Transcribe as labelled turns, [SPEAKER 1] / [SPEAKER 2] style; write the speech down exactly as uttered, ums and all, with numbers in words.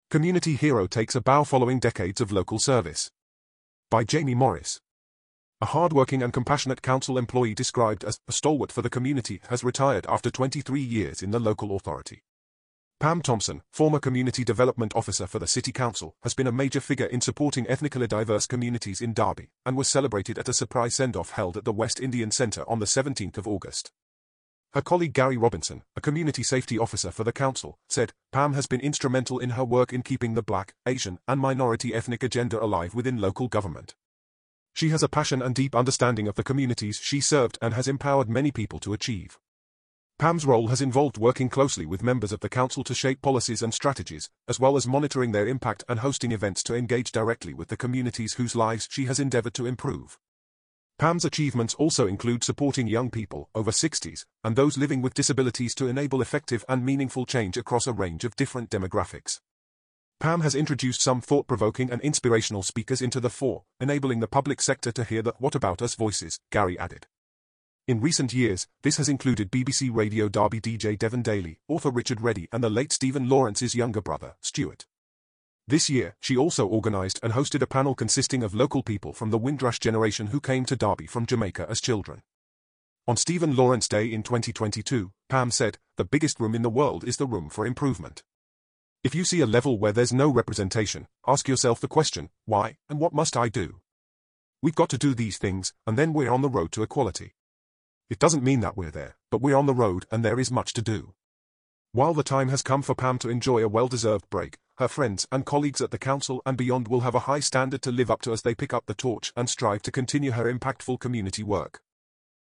[SPEAKER 1] Community hero takes a bow following decades of local service. By Jamie Morris. A hard-working and compassionate council employee described as a stalwart for the community has retired after twenty-three years in the local authority. Pam Thompson, former Community Development Officer for the City Council, has been a major figure in supporting ethnically diverse communities in Derby, and was celebrated at a surprise send-off held at the West Indian Centre on the seventeenth of August. Her colleague Gary Robinson, a community safety officer for the council, said, "Pam has been instrumental in her work in keeping the Black, Asian, and minority ethnic agenda alive within local government. She has a passion and deep understanding of the communities she served and has empowered many people to achieve." Pam's role has involved working closely with members of the council to shape policies and strategies, as well as monitoring their impact and hosting events to engage directly with the communities whose lives she has endeavored to improve. Pam's achievements also include supporting young people over sixties and those living with disabilities to enable effective and meaningful change across a range of different demographics. Pam has introduced some thought-provoking and inspirational speakers into the fore, enabling the public sector to hear the "What About Us" voices, Gary added. In recent years, this has included B B C Radio Derby D J Devon Daly, author Richard Reddy, and the late Stephen Lawrence's younger brother, Stuart. This year, she also organised and hosted a panel consisting of local people from the Windrush generation who came to Derby from Jamaica as children. On Stephen Lawrence Day in twenty twenty-two, Pam said, "The biggest room in the world is the room for improvement. If you see a level where there's no representation, ask yourself the question, why, and what must I do? We've got to do these things, and then we're on the road to equality. It doesn't mean that we're there, but we're on the road and there is much to do." While the time has come for Pam to enjoy a well-deserved break, her friends and colleagues at the council and beyond will have a high standard to live up to as they pick up the torch and strive to continue her impactful community work.